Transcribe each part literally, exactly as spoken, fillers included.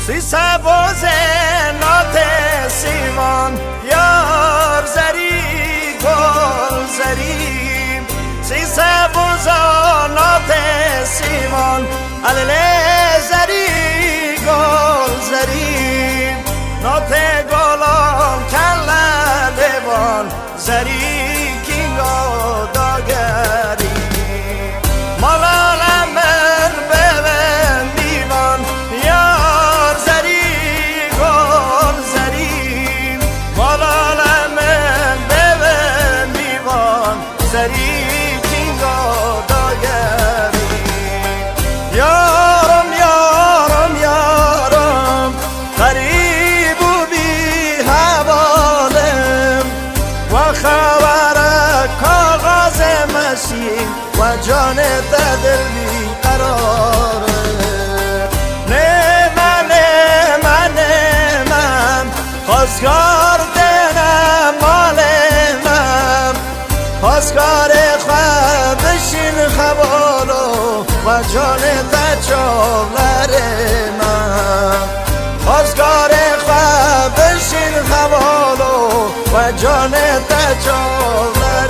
سی سباز نات سیمان یار زری گل زری سی سباز نات سیمان علل زری گل زری نات گلان کلا لیوان زری کینگا داگری مالال من ببن دیوان یار زری گل زری مالال من ببن دیوان زری کینگا داگری یارم یارم یارم غریب و بی حوالم و خبر کاغذ مسیح و جان دل بی قراره نه نه من نه من خواستگار دنم مال من خواستگار خواه بشین خوالو و جان تچالر من خواستگار خواه بشین خوالو و جان تچالر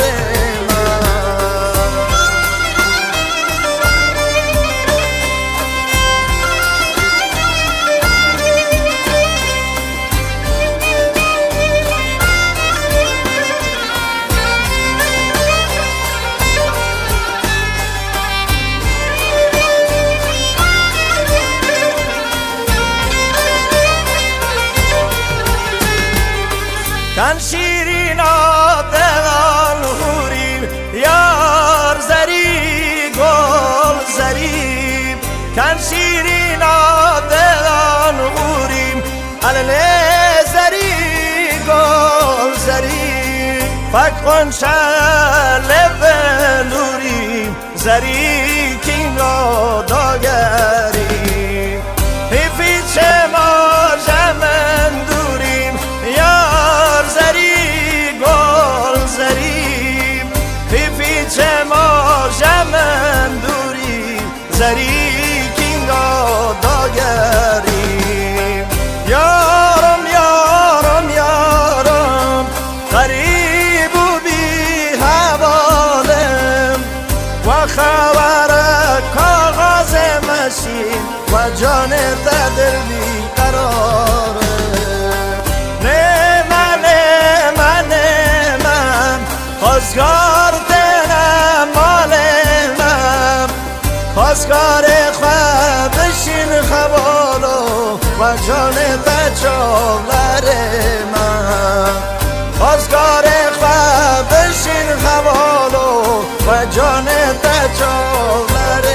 کن شیرین دلان هوریم یار زری گل زری کن شیرین دلان هوریم علل زری گل زری فکر شل بلوریم زری کینگا داگری حیفی چه ما جمن دوریم یار زری گل زری حیفی چه ما جمن دوریم زری کینگا داگری یارم یارم یارم غریب و بی حوالم و خبر کاغذ مسیح و جان دل بی قراره نه من نه من نه من خواستگار دنم مال من خواستگار خواه بشین خوالو و جان تچالر من خواستگار خواه بشین خوالو و جان تچالر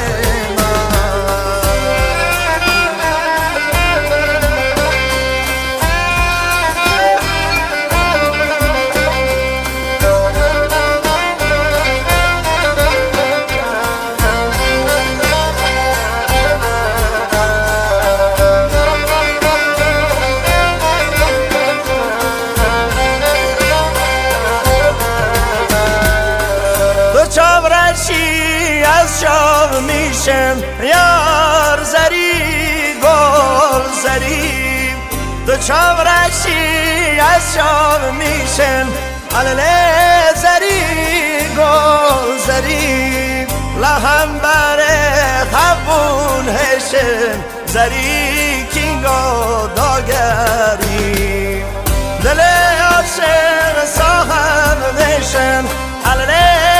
چاورشی از شاب میشم یار زری گل زری دو چاورشی از شاب میشم علل زری گل زری لهم بره خبون هشم زری کینگا داگری دل عاشق صاحب نشم علل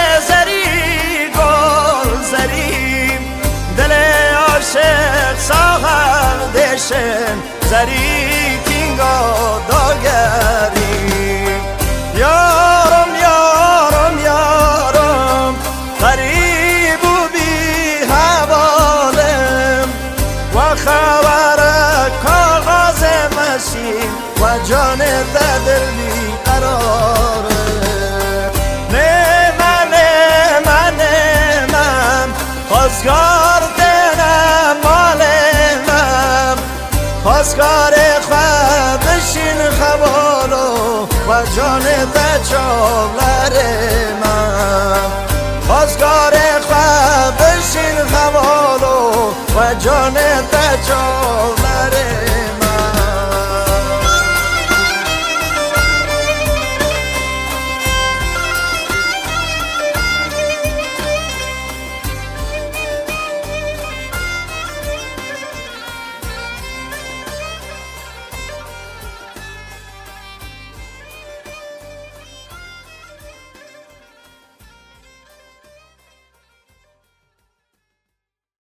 دل عاشق صاحب دشن زری کینگا داگری یارم یارم یارم غریب و بی حوالم و خبر کاغذ مسیح و جان دل بی قراره نه من نه من نه من خواستگار دنم مال من خواستگار خواه بشین خوالو و جان تچالر